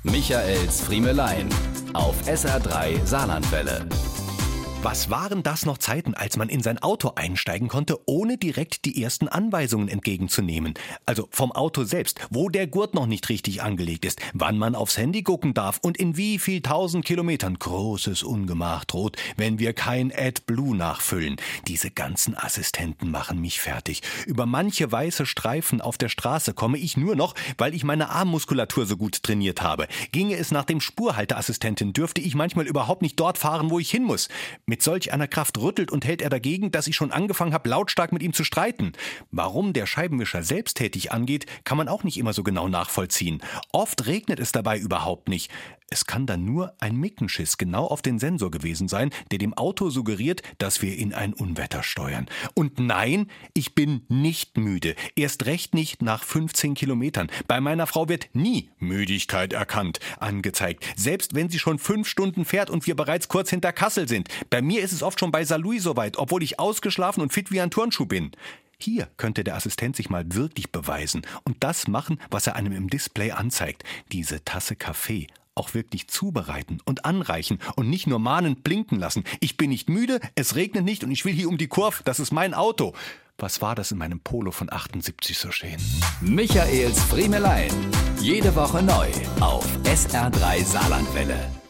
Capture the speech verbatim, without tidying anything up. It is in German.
Michaels Friemelein auf S R drei Saarlandwelle. Was waren das noch Zeiten, als man in sein Auto einsteigen konnte, ohne direkt die ersten Anweisungen entgegenzunehmen? Also vom Auto selbst, wo der Gurt noch nicht richtig angelegt ist, wann man aufs Handy gucken darf und in wie viel tausend Kilometern. Großes Ungemach droht, wenn wir kein AdBlue nachfüllen. Diese ganzen Assistenten machen mich fertig. Über manche weiße Streifen auf der Straße komme ich nur noch, weil ich meine Armmuskulatur so gut trainiert habe. Ginge es nach dem Spurhalteassistenten, dürfte ich manchmal überhaupt nicht dort fahren, wo ich hin muss. Mit solch einer Kraft rüttelt und hält er dagegen, dass ich schon angefangen habe, lautstark mit ihm zu streiten. Warum der Scheibenwischer selbsttätig angeht, kann man auch nicht immer so genau nachvollziehen. Oft regnet es dabei überhaupt nicht. Es kann dann nur ein Mickenschiss genau auf den Sensor gewesen sein, der dem Auto suggeriert, dass wir in ein Unwetter steuern. Und nein, ich bin nicht müde. Erst recht nicht nach fünfzehn Kilometern. Bei meiner Frau wird nie Müdigkeit erkannt, angezeigt. Selbst wenn sie schon fünf Stunden fährt und wir bereits kurz hinter Kassel sind. Bei mir ist es oft schon bei Saarlouis soweit, obwohl ich ausgeschlafen und fit wie ein Turnschuh bin. Hier könnte der Assistent sich mal wirklich beweisen und das machen, was er einem im Display anzeigt. Diese Tasse Kaffee auch wirklich zubereiten und anreichen und nicht nur mahnend blinken lassen. Ich bin nicht müde, es regnet nicht und ich will hier um die Kurve, das ist mein Auto. Was war das in meinem Polo von achtundsiebzig so schön? Michaels Friemelein. Jede Woche neu auf S R drei Saarlandwelle.